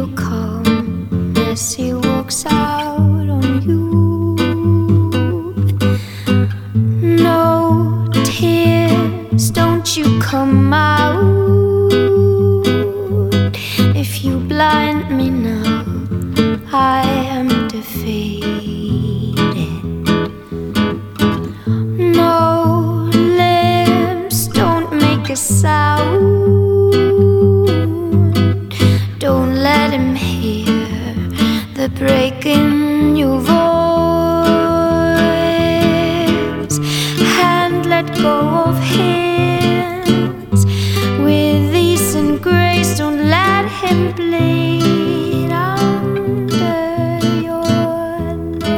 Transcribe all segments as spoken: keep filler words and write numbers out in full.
your calm as he walks out on you. No tears, don't you come out. If you blind me now, I am defeated. No lips, don't make a sound. Don't let him hear the break in your voice. And let go of hands with ease and grace. Don't let him bleed under your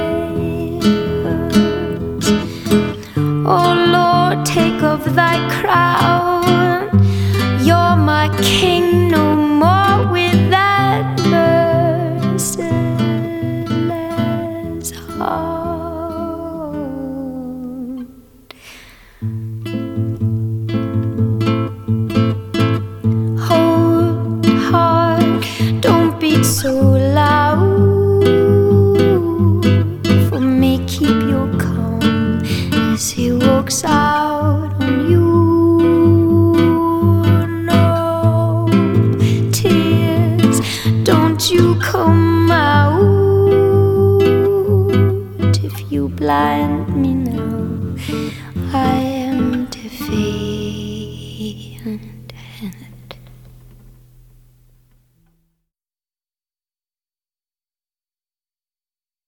nails. Oh Lord, take off thy crown. You're my king, no more with that merciless heart. Hold heart, don't beat so loud. For me, keep your calm as he walks out on you. No tears, don't you come out. If you blind